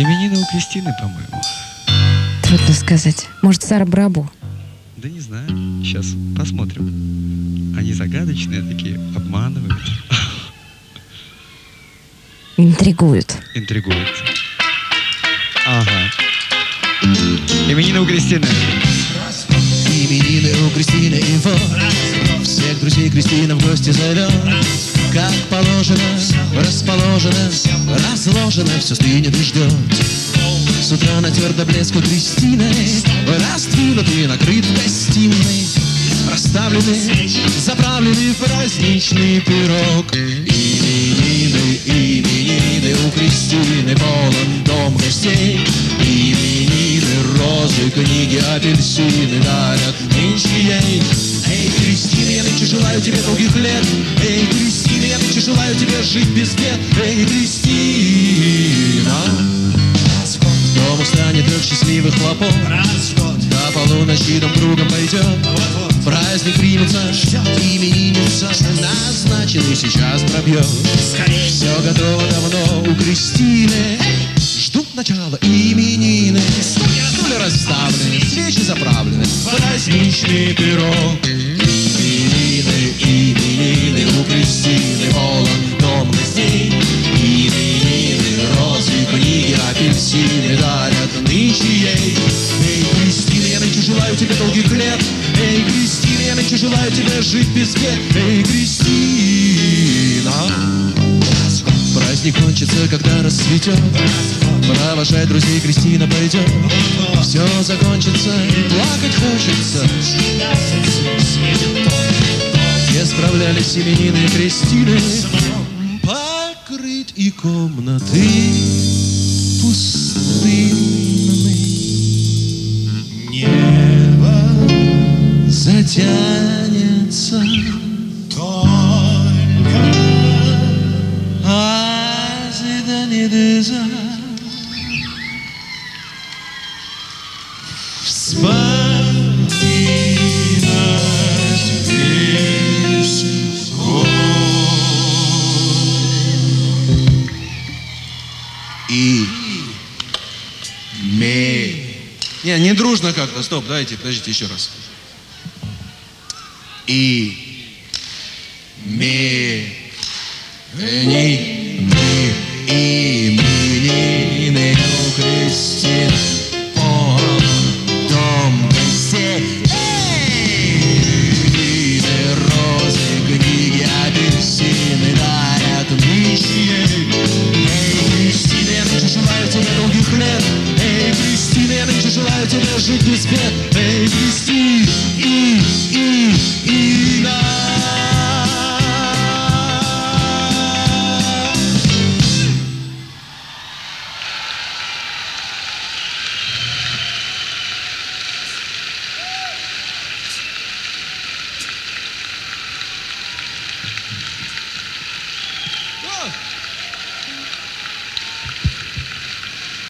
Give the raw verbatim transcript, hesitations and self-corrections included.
Именины у Кристины, по-моему. Трудно сказать. Может, Сара Брабу? Да не знаю. Сейчас посмотрим. Они загадочные такие, обманывают. Интригуют. Интригуют. Ага. Именины у Кристины. Именины у Кристины и вот всех друзей Кристина в гости зовет. Как положено, расположено, разложено, все стынет и ждет. С утра натер до блеска Кристиной, раздвинут и накрыт в гостиной. Расставлены, заправлены в праздничный пирог. Именины, именины у Кристины, полон дом гостей. Именины, розы, книги, апельсины дарят нынче ей. Эй, Кристина, я нынче желаю тебе долгих лет. Эй, Кристина, я нынче желаю тебе жить без бед. Эй, Кристина, дом устанет от счастливых хлопот. До полуночи дом кругом пойдет. Праздник примется, именинница назначенный сейчас пробьет. Все готово давно у Кристины. Ждут начала именины. Стулья расставлены, свечи заправлены, праздничный пирог. Именины, именины у Кристины, полон дом гостей. Именины, розы, книги, апельсины дарят нынче ей. Эй, Кристина, я нынче желаю тебе долгих лет. Эй, Кристина, я нынче желаю тебе жить без бед. Эй, Кристина, праздник кончится, когда расцветет. Провожать друзей Кристина пойдет. Все закончится, плакать хочется. Где справлялись именины Кристины. Покрыть и комнаты пустынны. Небо затянется только азида не деза. Вспоминать весь год. И ме. Не, не дружно как-то, стоп, давайте, подождите еще раз. И ме. Ни, ни, именины у Кристины. Желаю тебе жить без бед. Эй, Кристина, и, и